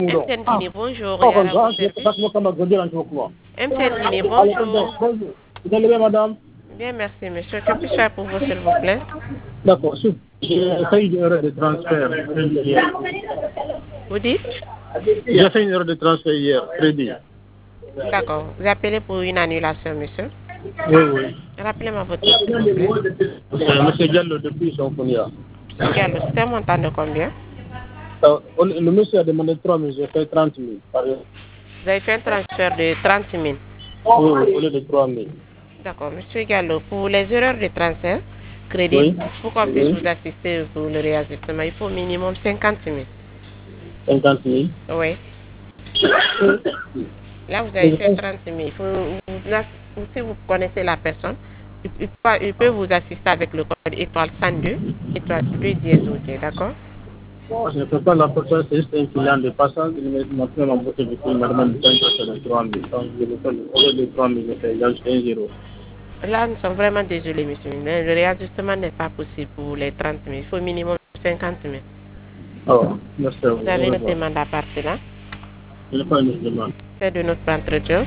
MTN Guinée, bonjour. Et à votre service. MTN Guinée, bonjour. Vous allez bien, madame? Bien, merci, monsieur. Que puis-je faire pour vous, s'il vous plaît? D'accord. J'ai fait une erreur de transfert. Vous dites? J'ai fait une erreur de transfert hier, crédit. D'accord. Vous appelez pour une annulation, monsieur? Oui, oui. Rappelez-moi votre nom, s'il vous plaît. C'est monsieur Diallo depuis Sonkonia. Monsieur Gallo, c'est un montant de combien? Le monsieur a demandé 3 000, j'ai fait 30 000. Vous avez fait un transfert de 30 000. Oui, au lieu de 3 000. D'accord. Monsieur Gallo, pour les erreurs de transfert, crédit, Oui. pour qu'on puisse vous assister pour le réajustement, il faut au minimum 50 000. 50 000. Oui. Là, vous avez fait 30 000. Si vous connaissez la personne, il peut vous assister avec le code étoile 102, étoile 2 dièse, d'accord? Je ne peux pas la personne, c'est juste un client de passage. Il m'a fait m'embaucher du coup, il m'a demandé de 3 000. Donc, je le fais au lieu de 3 000, je fais juste 1 0. Là, nous sommes vraiment désolés, monsieur. Le réajustement n'est pas possible pour les 30 000. Il faut au minimum 50 000. Oh, merci à vous. Vous avez une demande à partir là? Je n'ai pas une demande. C'est de notre entretien.